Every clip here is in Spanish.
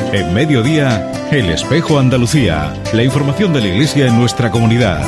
En Mediodía, El Espejo Andalucía. La información de la Iglesia en nuestra comunidad.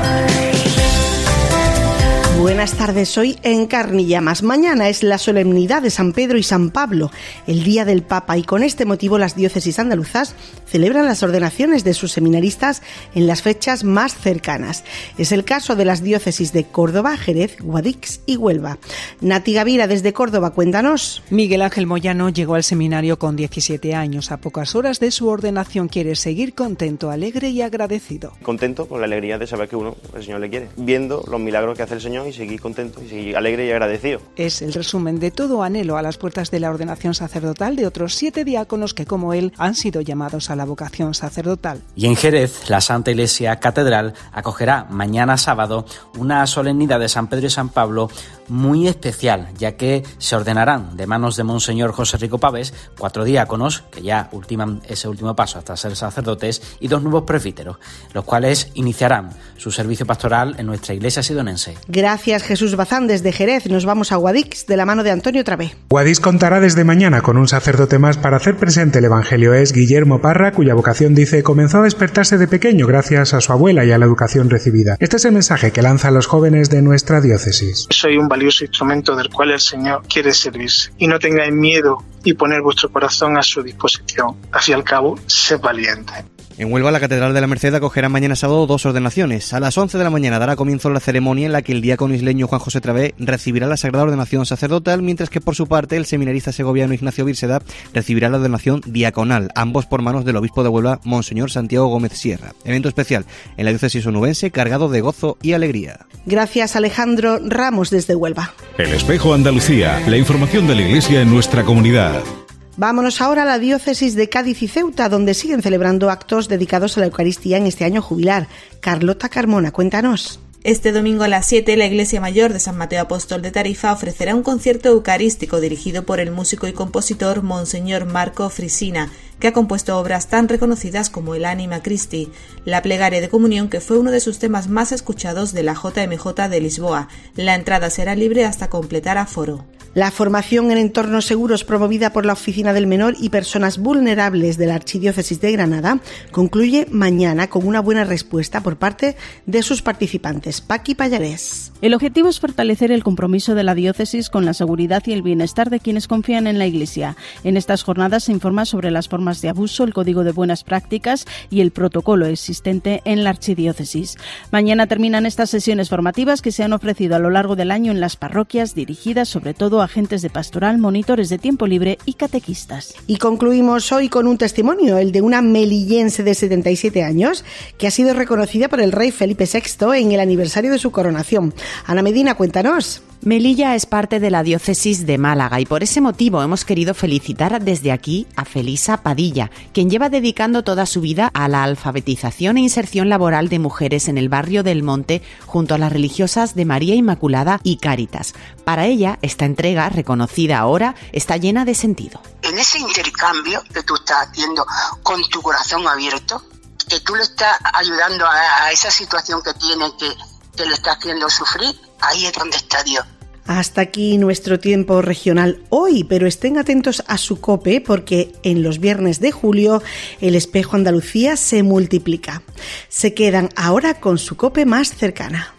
Buenas tardes, hoy en Carne y Llamas. Mañana es la solemnidad de San Pedro y San Pablo, el Día del Papa, y con este motivo las diócesis andaluzas celebran las ordenaciones de sus seminaristas en las fechas más cercanas. Es el caso de las diócesis de Córdoba, Jerez, Guadix y Huelva. Nati Gavira, desde Córdoba, cuéntanos. Miguel Ángel Moyano llegó al seminario con 17 años. A pocas horas de su ordenación quiere seguir contento, alegre y agradecido. Contento con la alegría de saber que el Señor le quiere, viendo los milagros que hace el Señor y seguir contento y seguir alegre y agradecido. Es el resumen de todo anhelo a las puertas de la ordenación sacerdotal de otros 7 diáconos que, como él, han sido llamados a la vocación sacerdotal. Y en Jerez, la Santa Iglesia Catedral acogerá mañana sábado una solemnidad de San Pedro y San Pablo muy especial, ya que se ordenarán de manos de Monseñor José Rico Pavés 4 diáconos, que ya ultiman ese último paso hasta ser sacerdotes, y 2 nuevos presbíteros, los cuales iniciarán su servicio pastoral en nuestra iglesia sidonense. Gracias, Jesús Bazán. Desde Jerez nos vamos a Guadix de la mano de Antonio Travé. Guadix contará desde mañana con un sacerdote más para hacer presente el Evangelio. Es Guillermo Parra, cuya vocación, dice, comenzó a despertarse de pequeño gracias a su abuela y a la educación recibida. Este es el mensaje que lanza a los jóvenes de nuestra diócesis. Soy un valioso instrumento del cual el Señor quiere servirse. Y no tengáis miedo y poner vuestro corazón a su disposición. Al fin y al cabo, sed valientes. En Huelva, la Catedral de la Merced acogerá mañana sábado 2 ordenaciones. A las 11 de la mañana dará comienzo la ceremonia en la que el diácono isleño Juan José Travé recibirá la sagrada ordenación sacerdotal, mientras que por su parte el seminarista segoviano Ignacio Vírseda recibirá la ordenación diaconal, ambos por manos del obispo de Huelva, Monseñor Santiago Gómez Sierra. Evento especial en la diócesis onubense cargado de gozo y alegría. Gracias, Alejandro Ramos, desde Huelva. El Espejo Andalucía, la información de la Iglesia en nuestra comunidad. Vámonos ahora a la diócesis de Cádiz y Ceuta, donde siguen celebrando actos dedicados a la Eucaristía en este año jubilar. Carlota Carmona, cuéntanos. Este domingo a las 7, la Iglesia Mayor de San Mateo Apóstol de Tarifa ofrecerá un concierto eucarístico dirigido por el músico y compositor Monseñor Marco Frisina, que ha compuesto obras tan reconocidas como el Anima Christi, la plegaria de comunión, que fue uno de sus temas más escuchados de la JMJ de Lisboa. La entrada será libre hasta completar aforo. La formación en entornos seguros promovida por la Oficina del Menor y Personas Vulnerables de la Archidiócesis de Granada concluye mañana con una buena respuesta por parte de sus participantes. Paqui Pallarés. El objetivo es fortalecer el compromiso de la diócesis con la seguridad y el bienestar de quienes confían en la Iglesia. En estas jornadas se informa sobre las formas de abuso, el código de buenas prácticas y el protocolo existente en la archidiócesis. Mañana terminan estas sesiones formativas que se han ofrecido a lo largo del año en las parroquias, dirigidas sobre todo a agentes de pastoral, monitores de tiempo libre y catequistas. Y concluimos hoy con un testimonio, el de una melillense de 77 años que ha sido reconocida por el rey Felipe VI en el aniversario de su coronación. Ana Medina, cuéntanos. Melilla es parte de la diócesis de Málaga y por ese motivo hemos querido felicitar desde aquí a Felisa Padilla, quien lleva dedicando toda su vida a la alfabetización e inserción laboral de mujeres en el barrio del Monte junto a las religiosas de María Inmaculada y Cáritas. Para ella, esta entrega, reconocida ahora, está llena de sentido. En ese intercambio que tú estás haciendo con tu corazón abierto, que tú le estás ayudando a esa situación que tiene, que le está haciendo sufrir, ahí es donde está Dios. Hasta aquí nuestro tiempo regional hoy, pero estén atentos a su COPE porque en los viernes de julio el Espejo Andalucía se multiplica. Se quedan ahora con su COPE más cercana.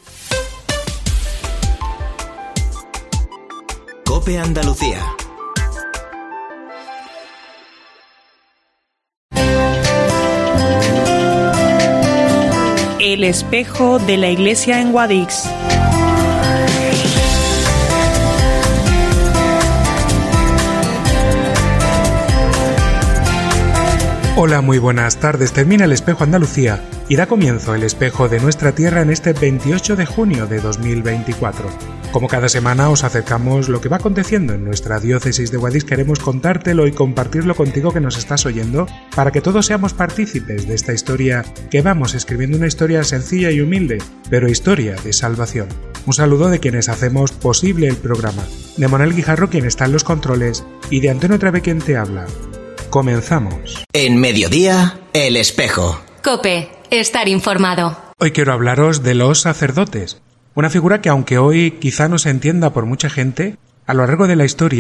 COPE Andalucía. El espejo de la iglesia en Guadix. Hola, muy buenas tardes. Termina el Espejo Andalucía y da comienzo el espejo de nuestra tierra en este 28 de junio de 2024. Como cada semana os acercamos lo que va aconteciendo en nuestra diócesis de Guadix, queremos contártelo y compartirlo contigo que nos estás oyendo para que todos seamos partícipes de esta historia que vamos escribiendo, una historia sencilla y humilde, pero historia de salvación. Un saludo de quienes hacemos posible el programa, de Manuel Guijarro, quien está en los controles, y de Antonio Travé, quien te habla. Comenzamos. En Mediodía, El Espejo. COPE, estar informado. Hoy quiero hablaros de los sacerdotes. Una figura que, aunque hoy quizá no se entienda por mucha gente, a lo largo de la historia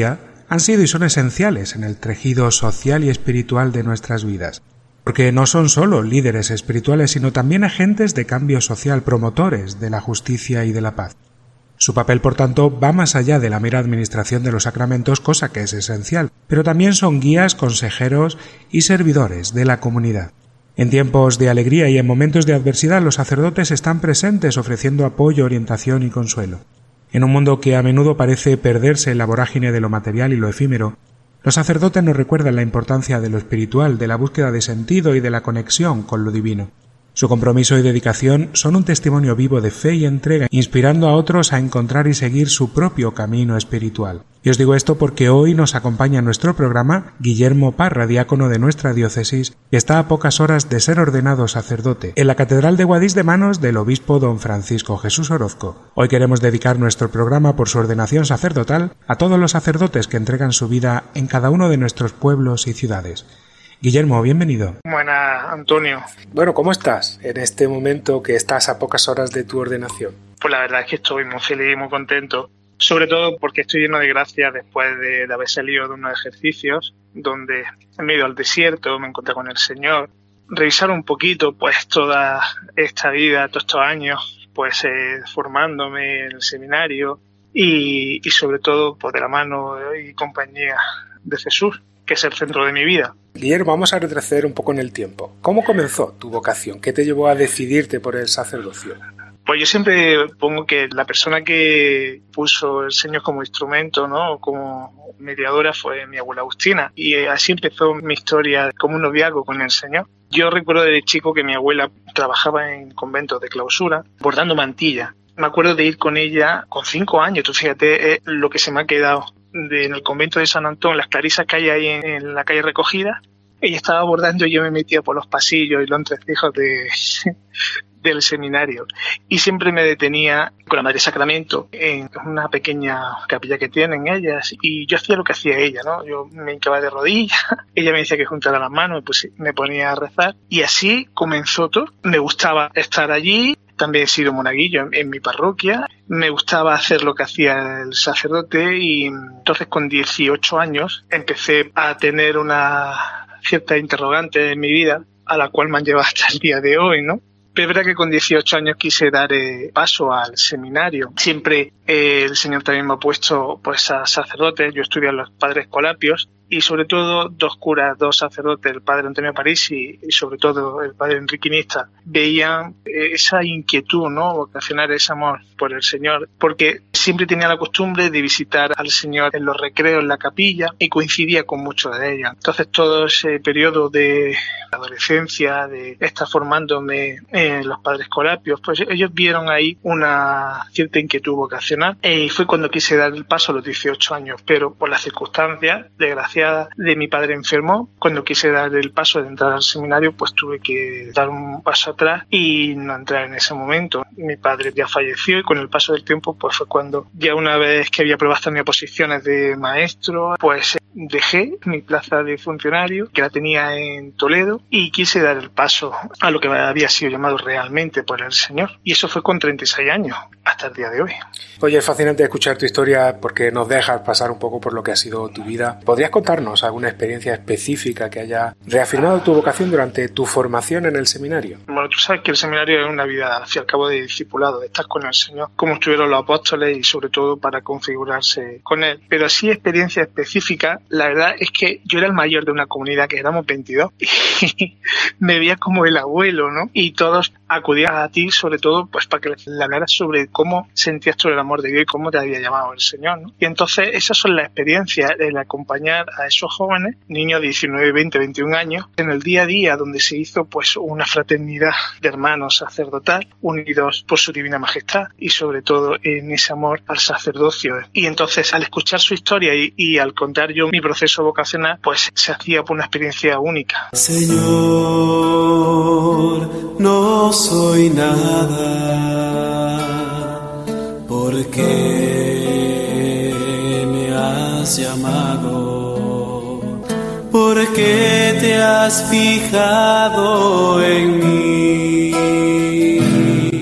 han sido y son esenciales en el tejido social y espiritual de nuestras vidas, porque no son solo líderes espirituales, sino también agentes de cambio social, promotores de la justicia y de la paz. Su papel, por tanto, va más allá de la mera administración de los sacramentos, cosa que es esencial, pero también son guías, consejeros y servidores de la comunidad. En tiempos de alegría y en momentos de adversidad, los sacerdotes están presentes ofreciendo apoyo, orientación y consuelo. En un mundo que a menudo parece perderse en la vorágine de lo material y lo efímero, los sacerdotes nos recuerdan la importancia de lo espiritual, de la búsqueda de sentido y de la conexión con lo divino. Su compromiso y dedicación son un testimonio vivo de fe y entrega, inspirando a otros a encontrar y seguir su propio camino espiritual. Y os digo esto porque hoy nos acompaña en nuestro programa Guillermo Parra, diácono de nuestra diócesis, que está a pocas horas de ser ordenado sacerdote en la Catedral de Guadix de manos del obispo don Francisco Jesús Orozco. Hoy queremos dedicar nuestro programa por su ordenación sacerdotal a todos los sacerdotes que entregan su vida en cada uno de nuestros pueblos y ciudades. Guillermo, bienvenido. Buenas, Antonio. Bueno, ¿cómo estás en este momento que estás a pocas horas de tu ordenación? Pues la verdad es que estoy muy feliz y muy contento, sobre todo porque estoy lleno de gracia después de haber salido de unos ejercicios donde me he ido al desierto, me encontré con el Señor, revisar un poquito pues toda esta vida, todos estos años, pues formándome en el seminario y sobre todo pues de la mano y compañía de Jesús, que es el centro de mi vida. Guillermo, vamos a retroceder un poco en el tiempo. ¿Cómo comenzó tu vocación? ¿Qué te llevó a decidirte por el sacerdocio? Pues yo siempre pongo que la persona que puso el Señor como instrumento, ¿no?, como mediadora, fue mi abuela Agustina. Y así empezó mi historia como un noviazgo con el Señor. Yo recuerdo de chico que mi abuela trabajaba en conventos de clausura, bordando mantillas. Me acuerdo de ir con ella con 5 años. Tú fíjate lo que se me ha quedado. En el convento de San Antón, las clarisas que hay ahí en la calle Recogida, ella estaba bordando y yo me metía por los pasillos y los entresijos del seminario. Y siempre me detenía con la Madre Sacramento en una pequeña capilla que tienen ellas y yo hacía lo que hacía ella, ¿no? Yo me hincaba de rodillas, ella me decía que juntara las manos, pues me ponía a rezar y así comenzó todo. Me gustaba estar allí. También he sido monaguillo en mi parroquia. Me gustaba hacer lo que hacía el sacerdote y entonces con 18 años empecé a tener una cierta interrogante en mi vida a la cual me han llevado hasta el día de hoy, ¿no? Pero es verdad que con 18 años quise dar paso al seminario. Siempre el Señor también me ha puesto pues a sacerdotes. Yo estudié en los Padres Escolapios y sobre todo 2 curas, 2 sacerdotes, el padre Antonio Parisi y sobre todo el padre Enrique Nista, veían esa inquietud, ¿no?, vocacional, ese amor por el Señor, porque siempre tenía la costumbre de visitar al Señor en los recreos, en la capilla, y coincidía con muchos de ellos. Entonces todo ese periodo de adolescencia, de estar formándome en los Padres Escolapios, pues ellos vieron ahí una cierta inquietud vocacional y fue cuando quise dar el paso a los 18 años, pero por las circunstancias, desgraciadamente, de mi padre enfermó. Cuando quise dar el paso de entrar al seminario, pues tuve que dar un paso atrás y no entrar en ese momento. Mi padre ya falleció y con el paso del tiempo pues fue cuando ya una vez que había probado también posiciones de maestro, pues dejé mi plaza de funcionario, que la tenía en Toledo, y quise dar el paso a lo que había sido llamado realmente por el Señor. Y eso fue con 36 años, hasta el día de hoy. Oye, es fascinante escuchar tu historia porque nos dejas pasar un poco por lo que ha sido tu vida. ¿Podrías contarnos alguna experiencia específica que haya reafirmado tu vocación durante tu formación en el seminario? Bueno, tú sabes que el seminario es una vida, al fin y al cabo, de discipulado, de estar con el Señor, como estuvieron los apóstoles y sobre todo para configurarse con Él. Pero así, experiencia específica, la verdad es que yo era el mayor de una comunidad que éramos 22 y me veía como el abuelo, ¿no? Y todos acudían a ti, sobre todo, pues para que le hablaras sobre cómo sentías tú el amor de Dios y cómo te había llamado el Señor, ¿no? Y entonces esas son las experiencias, el acompañar a esos jóvenes, niños de 19, 20, 21 años, en el día a día donde se hizo pues una fraternidad de hermanos sacerdotal, unidos por su divina majestad y sobre todo en ese amor al sacerdocio. Y entonces al escuchar su historia y al contar yo mi proceso vocacional, pues se hacía por una experiencia única. Señor, no soy nada, porque me has llamado, porque te has fijado en mí.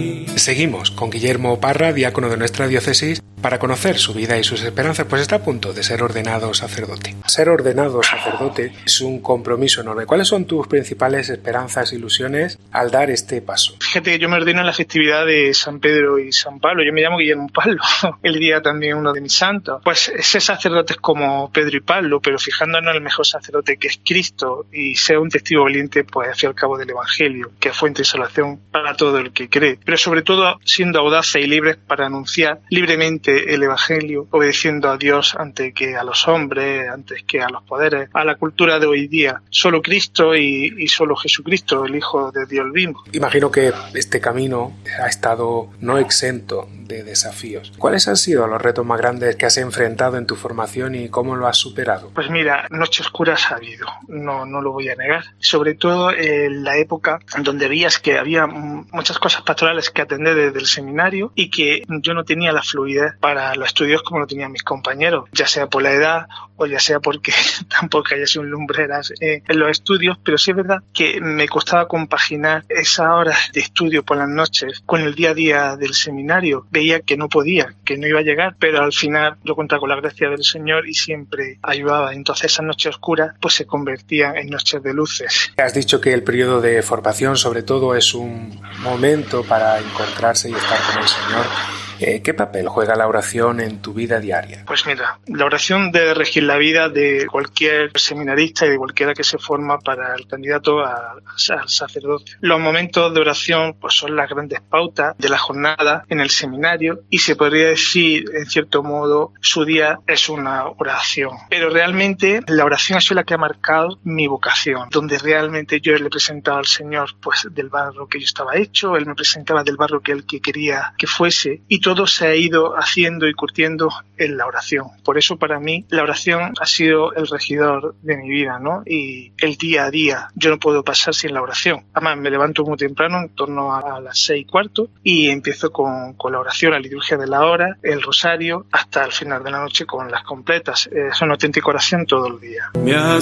Seguimos con Guillermo Parra, diácono de nuestra diócesis, para conocer su vida y sus esperanzas, pues está a punto de ser ordenado sacerdote. Ser ordenado sacerdote es un compromiso enorme. ¿Cuáles son tus principales esperanzas e ilusiones al dar este paso? Fíjate que yo me ordeno en la festividad de San Pedro y San Pablo. Yo me llamo Guillermo Pablo, el día también uno de mis santos. Pues ser sacerdotes como Pedro y Pablo, pero fijándonos en el mejor sacerdote que es Cristo y ser un testigo valiente, pues al fin y al cabo del Evangelio, que es fuente de salvación para todo el que cree. Pero sobre todo siendo audaces y libres para anunciar libremente el Evangelio, obedeciendo a Dios antes que a los hombres, antes que a los poderes, a la cultura de hoy día. Solo Cristo y solo Jesucristo, el Hijo de Dios vivo. Imagino que este camino ha estado no exento de desafíos. ¿Cuáles han sido los retos más grandes que has enfrentado en tu formación y cómo lo has superado? Pues mira, noches oscuras ha habido, no lo voy a negar. Sobre todo en la época donde veías que había muchas cosas pastorales que atender desde el seminario y que yo no tenía la fluidez para los estudios como lo tenían mis compañeros, ya sea por la edad o ya sea porque tampoco haya sido un lumbreras en los estudios, pero sí es verdad que me costaba compaginar esas horas de estudio por las noches con el día a día del seminario. Veía que no podía, que no iba a llegar, pero al final yo contaba con la gracia del Señor y siempre ayudaba. Entonces esas noches oscuras pues se convertían en noches de luces. Has dicho que el periodo de formación sobre todo es un momento para encontrarse y estar con el Señor. ¿Qué papel juega la oración en tu vida diaria? Pues mira, la oración debe regir la vida de cualquier seminarista y de cualquiera que se forma para el candidato al sacerdote. Los momentos de oración pues son las grandes pautas de la jornada en el seminario y se podría decir, en cierto modo, su día es una oración. Pero realmente la oración ha sido la que ha marcado mi vocación, donde realmente yo le presentaba al Señor pues del barro que yo estaba hecho, Él me presentaba del barro que Él quería que fuese y todo se ha ido haciendo y curtiendo en la oración. Por eso para mí la oración ha sido el regidor de mi vida, ¿no? Y el día a día yo no puedo pasar sin la oración. Además me levanto muy temprano, en torno a las 6:15 y empiezo con la oración, la liturgia de la hora, el rosario, hasta el final de la noche con las completas. Es una auténtica oración todo el día. Me has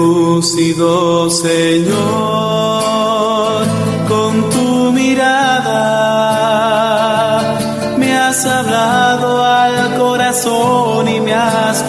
seducido, Señor, con tu mirada. Has hablado al corazón y me has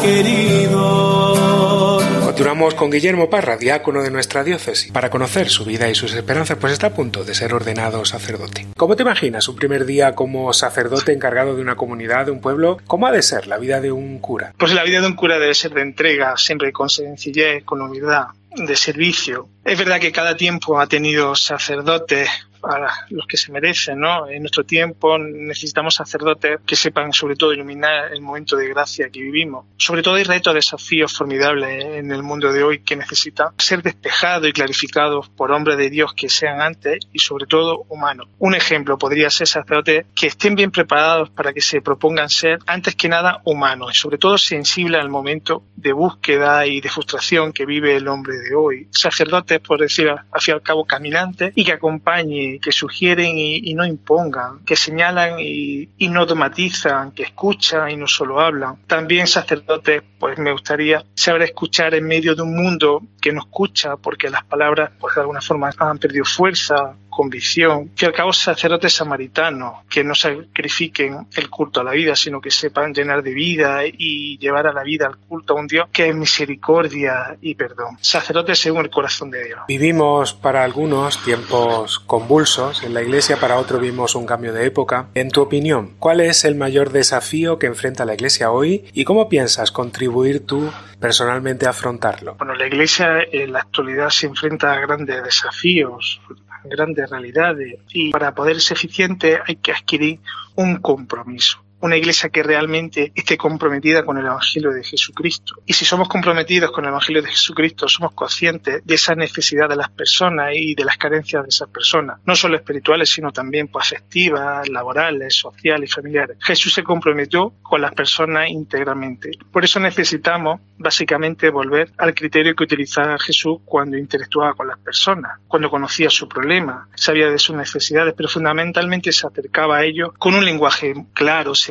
querido. Continuamos con Guillermo Parra, diácono de nuestra diócesis. Para conocer su vida y sus esperanzas, pues está a punto de ser ordenado sacerdote. ¿Cómo te imaginas un primer día como sacerdote encargado de una comunidad, de un pueblo? ¿Cómo ha de ser la vida de un cura? Pues la vida de un cura debe ser de entrega, siempre con sencillez, con humildad, de servicio. Es verdad que cada tiempo ha tenido sacerdotes para los que se merecen, ¿no? En nuestro tiempo necesitamos sacerdotes que sepan sobre todo iluminar el momento de gracia que vivimos. Sobre todo hay retos, desafíos formidables en el mundo de hoy que necesitan ser despejados y clarificados por hombres de Dios que sean antes y sobre todo humanos. Un ejemplo podría ser sacerdotes que estén bien preparados para que se propongan ser antes que nada humanos y sobre todo sensibles al momento de búsqueda y de frustración que vive el hombre de hoy. Sacerdotes, por decir al fin y al cabo, caminantes y que acompañen, que sugieren y no impongan, que señalan y no dogmatizan, que escuchan y no solo hablan. También sacerdotes, pues me gustaría saber escuchar en medio de un mundo que no escucha porque las palabras pues de alguna forma han perdido fuerza, convicción. Y al cabo sacerdotes samaritanos que no sacrifiquen el culto a la vida, sino que sepan llenar de vida y llevar a la vida al culto a un Dios que es misericordia y perdón. Sacerdotes según el corazón de Dios. Vivimos para algunos tiempos convulsos en la Iglesia, para otros vimos un cambio de época. En tu opinión, ¿cuál es el mayor desafío que enfrenta la Iglesia hoy y cómo piensas contribuir tú personalmente a afrontarlo? Bueno, la Iglesia en la actualidad se enfrenta a grandes desafíos, grandes realidades y para poder ser eficiente hay que adquirir un compromiso. Una iglesia que realmente esté comprometida con el Evangelio de Jesucristo. Y si somos comprometidos con el Evangelio de Jesucristo, somos conscientes de esa necesidad de las personas y de las carencias de esas personas, no solo espirituales, sino también pues, afectivas, laborales, sociales y familiares. Jesús se comprometió con las personas íntegramente. Por eso necesitamos, básicamente, volver al criterio que utilizaba Jesús cuando interactuaba con las personas, cuando conocía su problema, sabía de sus necesidades, pero fundamentalmente se acercaba a ellos con un lenguaje claro, sencillo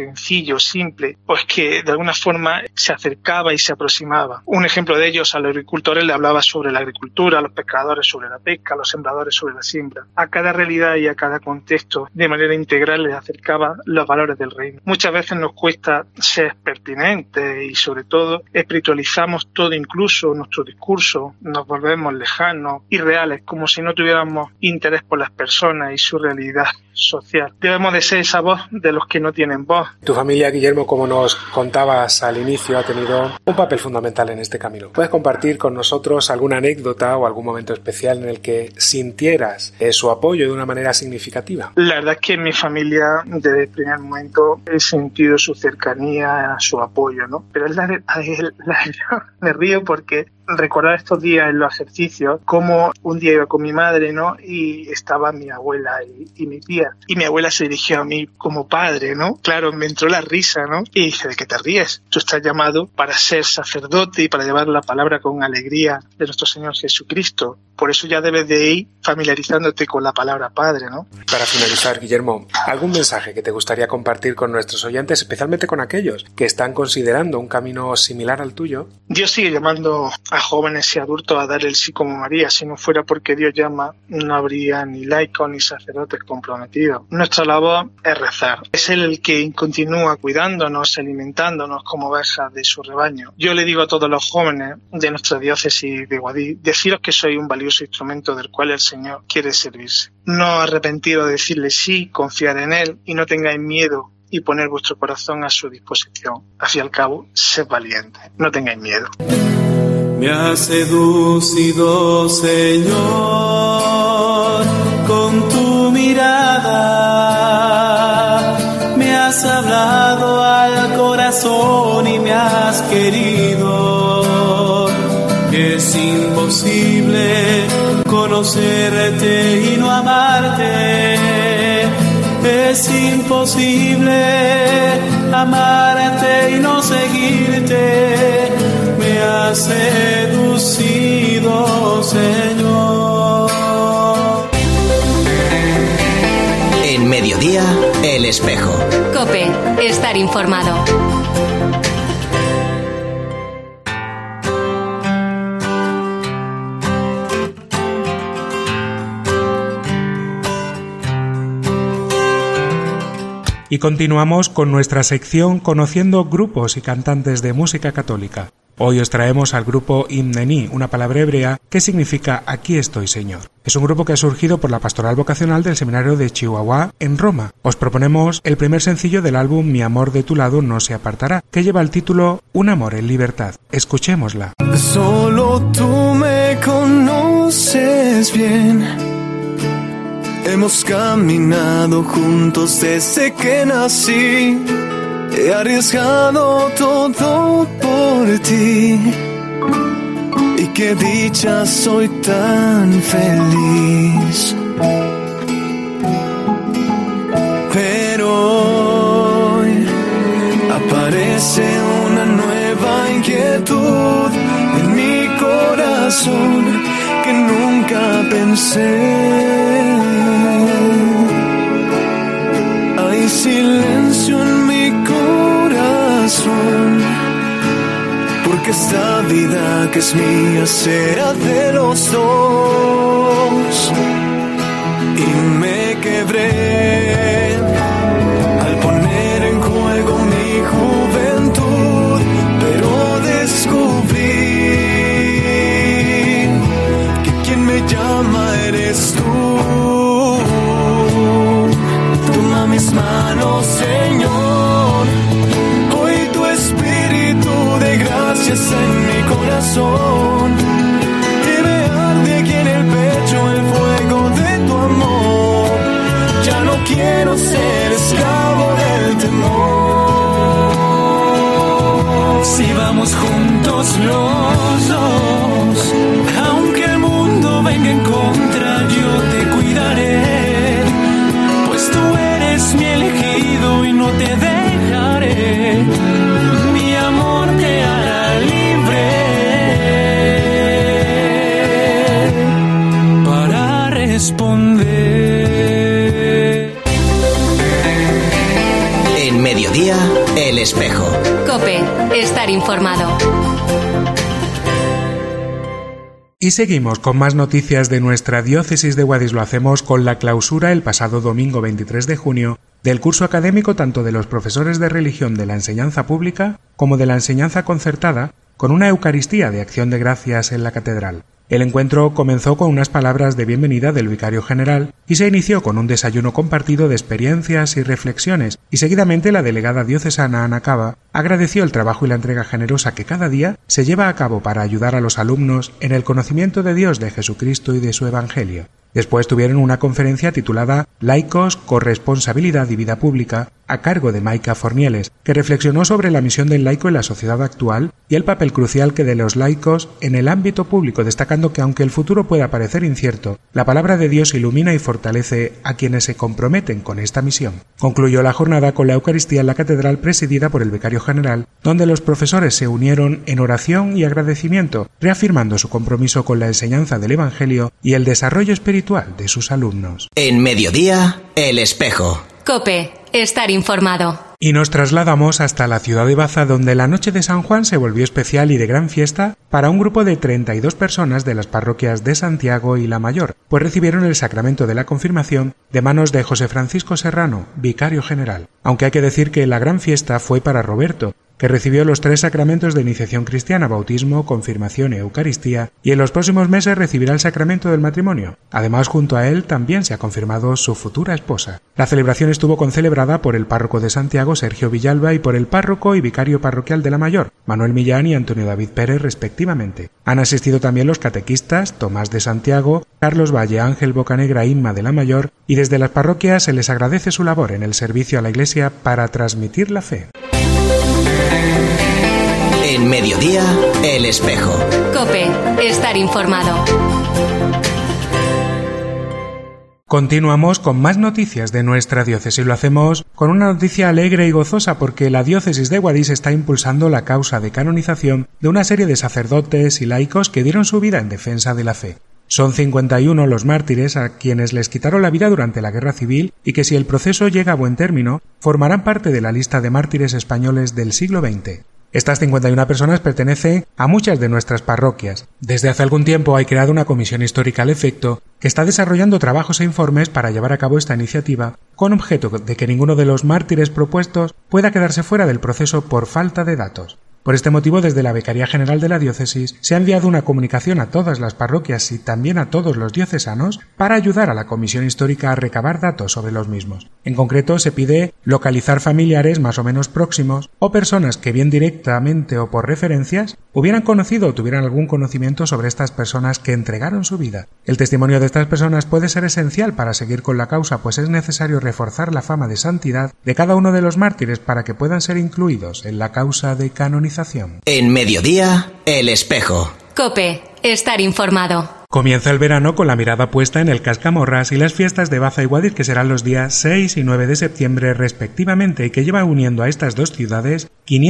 sencillo, simple, pues que de alguna forma se acercaba y se aproximaba. Un ejemplo de ellos, a los agricultores le hablaba sobre la agricultura, a los pescadores sobre la pesca, a los sembradores sobre la siembra. A cada realidad y a cada contexto, de manera integral, les acercaba los valores del reino. Muchas veces nos cuesta ser pertinentes y, sobre todo, espiritualizamos todo, incluso nuestro discurso, nos volvemos lejanos, irreales, como si no tuviéramos interés por las personas y su realidad social. Debemos de ser esa voz de los que no tienen voz. Tu familia, Guillermo, como nos contabas al inicio, ha tenido un papel fundamental en este camino. ¿Puedes compartir con nosotros alguna anécdota o algún momento especial en el que sintieras su apoyo de una manera significativa? La verdad es que en mi familia, desde el primer momento, he sentido su cercanía, su apoyo, ¿no? Pero me río porque recordar estos días en los ejercicios, como un día iba con mi madre, ¿no? Y estaba mi abuela y mi tía. Y mi abuela se dirigió a mí como padre, ¿no? Claro, me entró la risa, ¿no? Y dije, ¿de qué te ríes? Tú estás llamado para ser sacerdote y para llevar la palabra con alegría de nuestro Señor Jesucristo. Por eso ya debes de ir familiarizándote con la palabra Padre, ¿no? Para finalizar, Guillermo, ¿algún mensaje que te gustaría compartir con nuestros oyentes, especialmente con aquellos que están considerando un camino similar al tuyo? Dios sigue llamando a jóvenes y adultos a dar el sí como María. Si no fuera porque Dios llama, no habría ni laicos ni sacerdotes comprometidos. Nuestra labor es rezar. Es Él el que continúa cuidándonos, alimentándonos como ovejas de su rebaño. Yo le digo a todos los jóvenes de nuestra diócesis de Guadix, deciros que sois un valioso instrumento del cual el Señor quiere servirse. No arrepentiros de decirle sí, confiar en Él y no tengáis miedo y poner vuestro corazón a su disposición. Al fin y al cabo, sed valientes, no tengáis miedo. Me has seducido, Señor, con tu mirada. Me has hablado al corazón y me has querido. Es imposible conocerte y no amarte. Es imposible amarte y no seguirte. Me has seducido, Señor. En Mediodía, El Espejo. COPE, estar informado. Y continuamos con nuestra sección conociendo grupos y cantantes de música católica. Hoy os traemos al grupo Himnení, una palabra hebrea que significa Aquí estoy, Señor. Es un grupo que ha surgido por la pastoral vocacional del seminario de Chihuahua en Roma. Os proponemos el primer sencillo del álbum Mi amor de tu lado no se apartará, que lleva el título Un amor en libertad. Escuchémosla. Solo tú me conoces bien. Hemos caminado juntos desde que nací. He arriesgado todo por ti. Y qué dicha, soy tan feliz. Pero hoy aparece una nueva inquietud en mi corazón que nunca pensé. Hay silencio en mi corazón, porque esta vida que es mía será de los dos. Y me quebré al poner en juego mi juventud, pero descubrí que quien me llama eres tú. Toma mis manos, Señor, hoy tu espíritu de gracia está en mi corazón, y me arde aquí en el pecho el fuego de tu amor. Ya no quiero ser esclavo del temor. Si vamos juntos los dos, aunque el mundo venga en contra, yo te cuidaré, pues tú eres mi elegido y no te dejaré. Mi amor te hará libre para responder. En Mediodía, Espejo. COPE. Estar informado. Y seguimos con más noticias de nuestra diócesis de Guadix. Lo hacemos con la clausura el pasado domingo 23 de junio del curso académico tanto de los profesores de religión de la enseñanza pública como de la enseñanza concertada, con una Eucaristía de acción de gracias en la catedral. El encuentro comenzó con unas palabras de bienvenida del vicario general y se inició con un desayuno compartido de experiencias y reflexiones, y seguidamente la delegada diocesana Ana Cava agradeció el trabajo y la entrega generosa que cada día se lleva a cabo para ayudar a los alumnos en el conocimiento de Dios, de Jesucristo y de su Evangelio. Después tuvieron una conferencia titulada Laicos, Corresponsabilidad y Vida Pública, a cargo de Maica Fornieles, que reflexionó sobre la misión del laico en la sociedad actual y el papel crucial que de los laicos en el ámbito público, destacando que aunque el futuro pueda parecer incierto, la palabra de Dios ilumina y fortalece a quienes se comprometen con esta misión. Concluyó la jornada con la Eucaristía en la catedral presidida por el vicario general, donde los profesores se unieron en oración y agradecimiento, reafirmando su compromiso con la enseñanza del Evangelio y el desarrollo espiritual de sus alumnos. En Mediodía, El Espejo. COPE. Estar informado. Y nos trasladamos hasta la ciudad de Baza, donde la noche de San Juan se volvió especial y de gran fiesta para un grupo de 32 personas de las parroquias de Santiago y La Mayor, pues recibieron el sacramento de la confirmación de manos de José Francisco Serrano, vicario general. Aunque hay que decir que la gran fiesta fue para Roberto, que recibió los 3 sacramentos de iniciación cristiana, bautismo, confirmación y Eucaristía, y en los próximos meses recibirá el sacramento del matrimonio. Además, junto a él también se ha confirmado su futura esposa. La celebración estuvo concelebrada por el párroco de Santiago, Sergio Villalba, y por el párroco y vicario parroquial de La Mayor, Manuel Millán y Antonio David Pérez, respectivamente. Han asistido también los catequistas, Tomás de Santiago, Carlos Valle, Ángel Bocanegra, Inma de La Mayor, y desde las parroquias se les agradece su labor en el servicio a la Iglesia para transmitir la fe. En Mediodía, El Espejo. COPE. Estar informado. Continuamos con más noticias de nuestra diócesis. Lo hacemos con una noticia alegre y gozosa porque la diócesis de Guadix está impulsando la causa de canonización de una serie de sacerdotes y laicos que dieron su vida en defensa de la fe. Son 51 los mártires a quienes les quitaron la vida durante la Guerra Civil y que, si el proceso llega a buen término, formarán parte de la lista de mártires españoles del siglo XX. Estas 51 personas pertenecen a muchas de nuestras parroquias. Desde hace algún tiempo hay creado una comisión histórica al efecto que está desarrollando trabajos e informes para llevar a cabo esta iniciativa con objeto de que ninguno de los mártires propuestos pueda quedarse fuera del proceso por falta de datos. Por este motivo, desde la Vicaría General de la Diócesis se ha enviado una comunicación a todas las parroquias y también a todos los diocesanos para ayudar a la Comisión Histórica a recabar datos sobre los mismos. En concreto, se pide localizar familiares más o menos próximos o personas que, bien directamente o por referencias, hubieran conocido o tuvieran algún conocimiento sobre estas personas que entregaron su vida. El testimonio de estas personas puede ser esencial para seguir con la causa, pues es necesario reforzar la fama de santidad de cada uno de los mártires para que puedan ser incluidos en la causa de canonización. En Mediodía, El Espejo. COPE. Estar informado. Comienza el verano con la mirada puesta en el Cascamorras y las fiestas de Baza y Guadix, que serán los días 6 y 9 de septiembre respectivamente, y que llevan uniendo a estas dos ciudades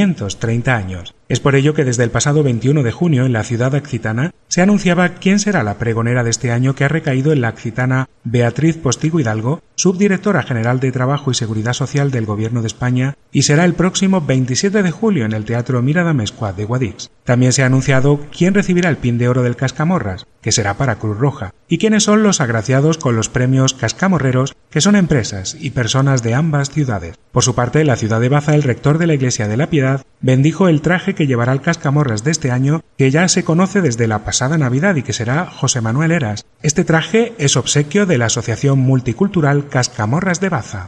530 años. Es por ello que desde el pasado 21 de junio en la ciudad accitana se anunciaba quién será la pregonera de este año, que ha recaído en la accitana Beatriz Postigo Hidalgo, subdirectora general de Trabajo y Seguridad Social del Gobierno de España, y será el próximo 27 de julio en el Teatro Miradamescua de Guadix. También se ha anunciado quién recibirá el Pin de Oro del Cascamorras, que será para Cruz Roja, y quiénes son los agraciados con los premios Cascamorreros, que son empresas y personas de ambas ciudades. Por su parte, en la ciudad de Baza, el rector de la Iglesia de la Piedad bendijo el traje que llevará el Cascamorras de este año, que ya se conoce desde la pasada Navidad y que será José Manuel Eras. Este traje es obsequio de la Asociación Multicultural Cascamorras de Baza.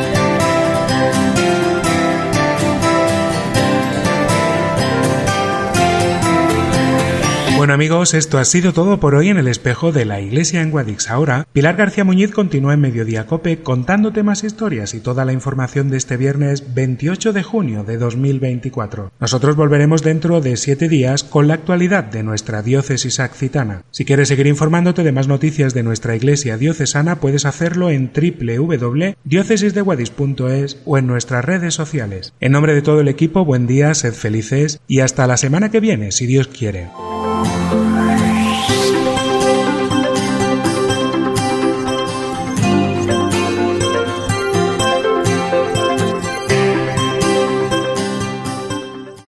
Bueno amigos, esto ha sido todo por hoy en el Espejo de la Iglesia en Guadix. Ahora, Pilar García Muñiz continúa en Mediodía COPE contándote más historias y toda la información de este viernes 28 de junio de 2024. Nosotros volveremos dentro de 7 días con la actualidad de nuestra diócesis accitana. Si quieres seguir informándote de más noticias de nuestra Iglesia diocesana, puedes hacerlo en www.diocesisdeguadix.es o en nuestras redes sociales. En nombre de todo el equipo, buen día, sed felices y hasta la semana que viene, si Dios quiere.